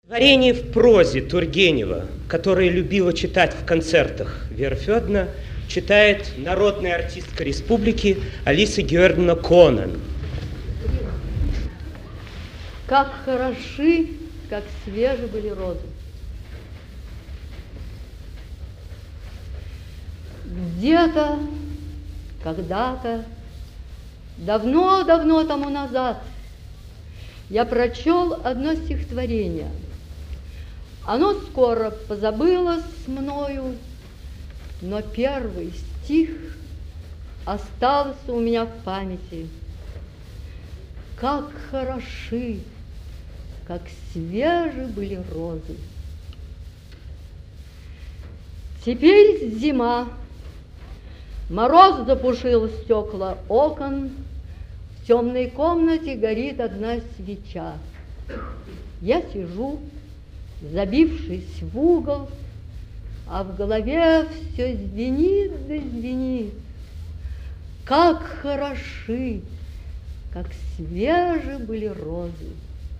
Творение в прозе Тургенева, которое любила читать в концертах Вера Федоровна, читает народная артистка республики Алиса Георгиевна Конан. Как хороши, как свежи были розы. Где-то, когда-то, давно-давно тому назад я прочел одно стихотворение. Оно скоро позабылось мною, но первый стих остался у меня в памяти. Как хороши, как свежи были розы. Теперь зима, мороз запушил стекла окон, в темной комнате горит одна свеча. Я сижу, забившись в угол, а в голове все звенит да звенит. Как хороши, как свежи были розы.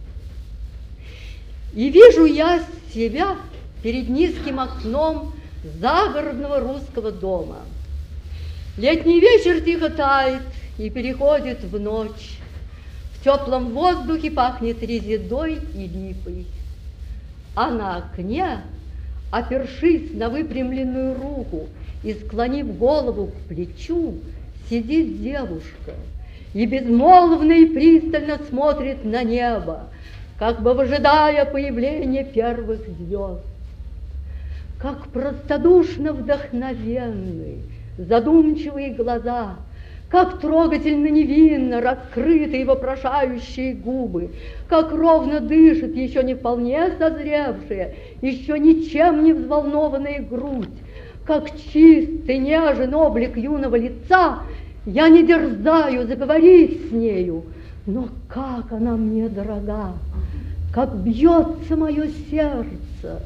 И вижу я себя перед низким окном загородного русского дома. Летний вечер тихо тает и переходит в ночь. В теплом воздухе пахнет резедой и липой. А на окне, опершись на выпрямленную руку и склонив голову к плечу, сидит девушка и безмолвно и пристально смотрит на небо, как бы выжидая появления первых звезд. Как простодушно вдохновенны задумчивые глаза, как трогательно невинно раскрытые вопрошающие губы, как ровно дышит еще не вполне созревшая, еще ничем не взволнованная грудь, как чист и нежен облик юного лица. Я не дерзаю заговорить с нею, но как она мне дорога, как бьется мое сердце,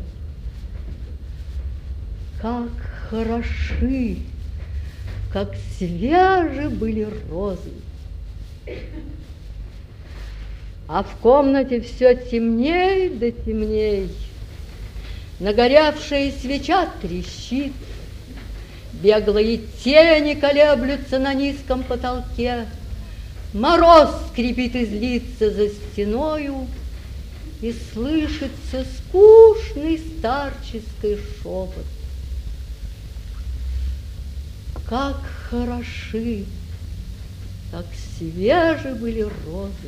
как хороши, как свежи были розы. А в комнате все темней да темней. Нагоревшая свеча трещит, беглые тени колеблются на низком потолке. Мороз скрипит и злится за стеною, и слышится скучный старческий шепот. Как хороши, как свежи были розы.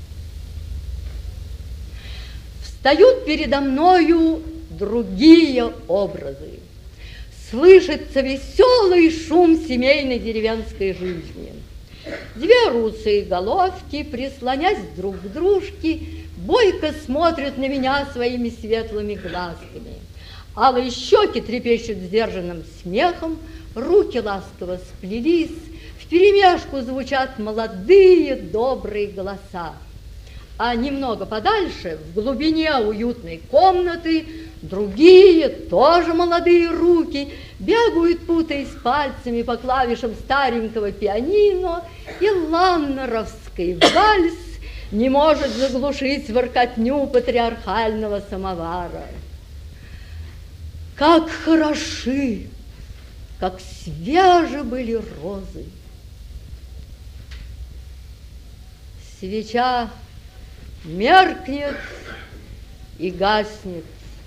Встают передо мною другие образы. Слышится веселый шум семейной деревенской жизни. Две русые головки, прислонясь друг к дружке, бойко смотрят на меня своими светлыми глазками. Алые щеки трепещут сдержанным смехом, руки ласково сплелись, вперемешку звучат молодые добрые голоса. А немного подальше, в глубине уютной комнаты, другие, тоже молодые руки, бегают, путаясь пальцами по клавишам старенького пианино, и ланнеровский вальс не может заглушить воркотню патриархального самовара. Как хороши, как свежи были розы. Свеча меркнет и гаснет.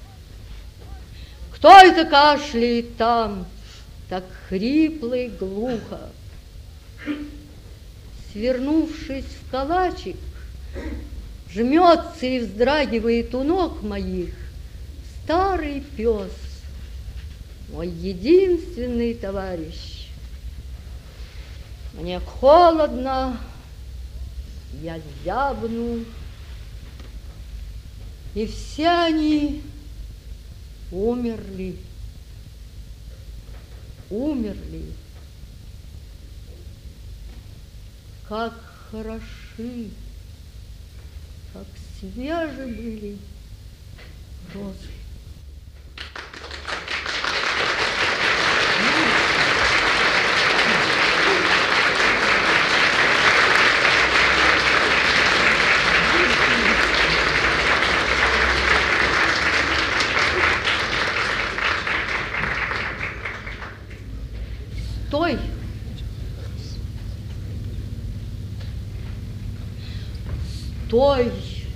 Кто это кашляет там, так хрипло и глухо? Свернувшись в калачик, жмется и вздрагивает у ног моих старый пес, мой единственный товарищ. Мне холодно, я зябну, и все они умерли, умерли. Как хороши, как свежи были розы. той,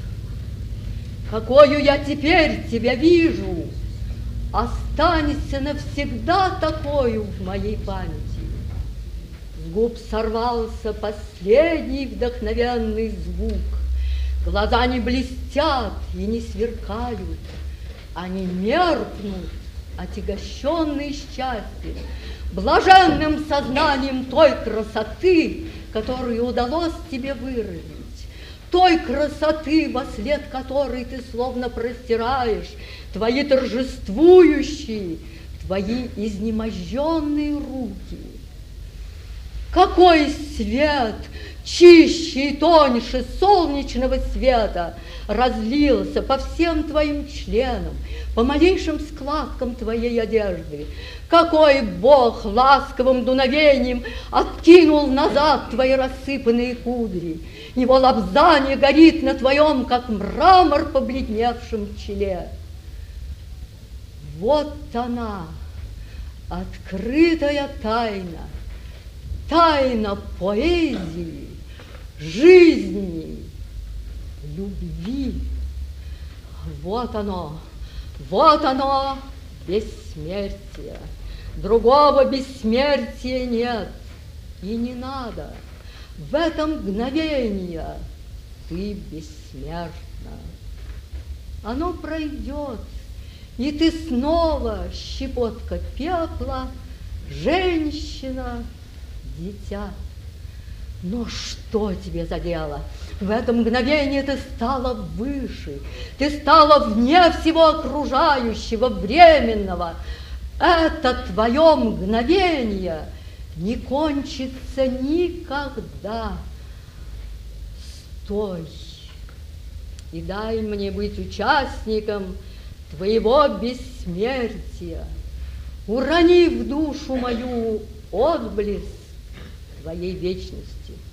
какою я теперь тебя вижу, останься навсегда такою в моей памяти. С губ сорвался последний вдохновенный звук. Глаза не блестят и не сверкают, они меркнут, отягощенные счастьем, блаженным сознанием той красоты, которую удалось тебе выразить, той красоты, во след которой ты словно простираешь твои торжествующие, твои изнеможенные руки. Какой свет, чище и тоньше солнечного света, разлился по всем твоим членам, по малейшим складкам твоей одежды. Какой Бог ласковым дуновением откинул назад твои рассыпанные кудри. Его лобзание горит на твоем, как мрамор, побледневшем челе. Вот она, открытая тайна, тайна поэзии, жизни, любви. Вот оно, бессмертие. Другого бессмертия нет и не надо. В это мгновение ты бессмертна. Оно пройдет, и ты снова щепотка пепла, женщина, дитя. Но что тебе за дело? В это мгновение ты стала выше, ты стала вне всего окружающего, временного. Это твое мгновение не кончится никогда. Стой и дай мне быть участником твоего бессмертия. Урони в душу мою отблеск твоей вечности.